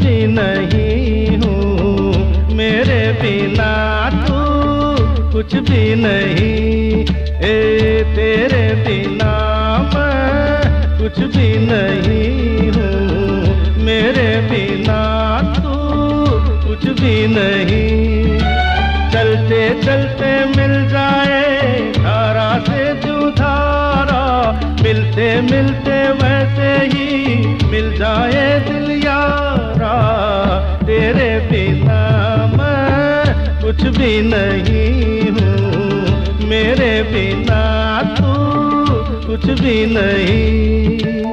भी नहीं हूँ, मेरे बिना तू कुछ भी नहीं। तेरे बिना मैं कुछ भी नहीं हूँ, मेरे बिना तू कुछ भी नहीं। चलते चलते मिल जाए धारा से जो धारा, मिलते मिलते वैसे ही मिल जाए दिल यारा। तेरे बिना मैं कुछ भी नहीं हूँ, मेरे बिना तू कुछ भी नहीं।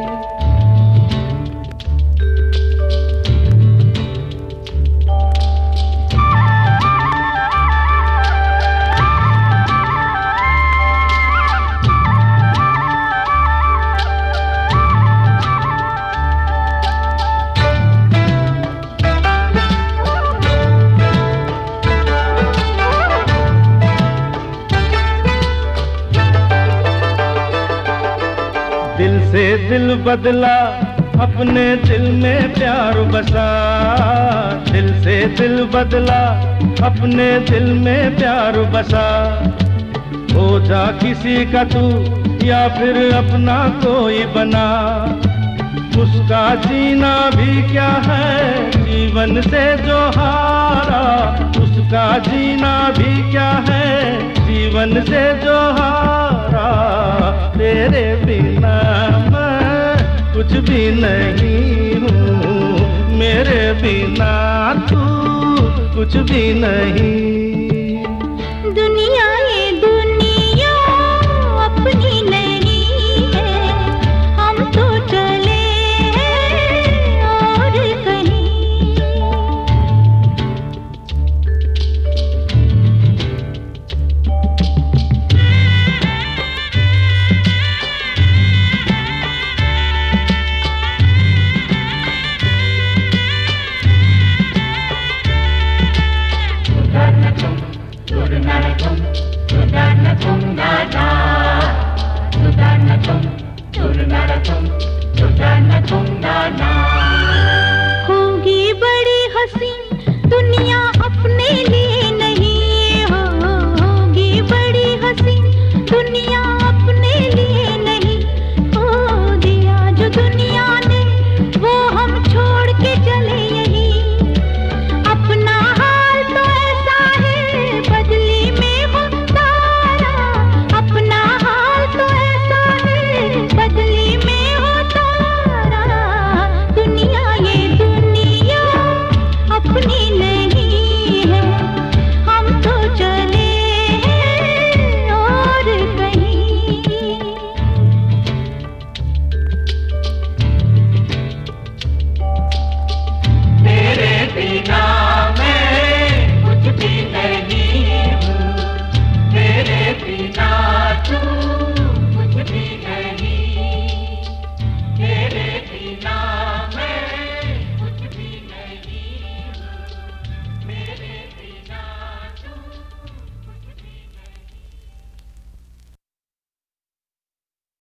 दिल से दिल बदला, अपने दिल में प्यार बसा। दिल से दिल बदला, अपने दिल में प्यार बसा। हो जा किसी का तू या फिर अपना कोई बना, उसका जीना भी क्या है जीवन से जो हारा। उसका जीना भी क्या है जीवन से जो हारा। तेरे बिना मैं कुछ भी नहीं हूँ, मेरे बिना तू कुछ भी नहीं।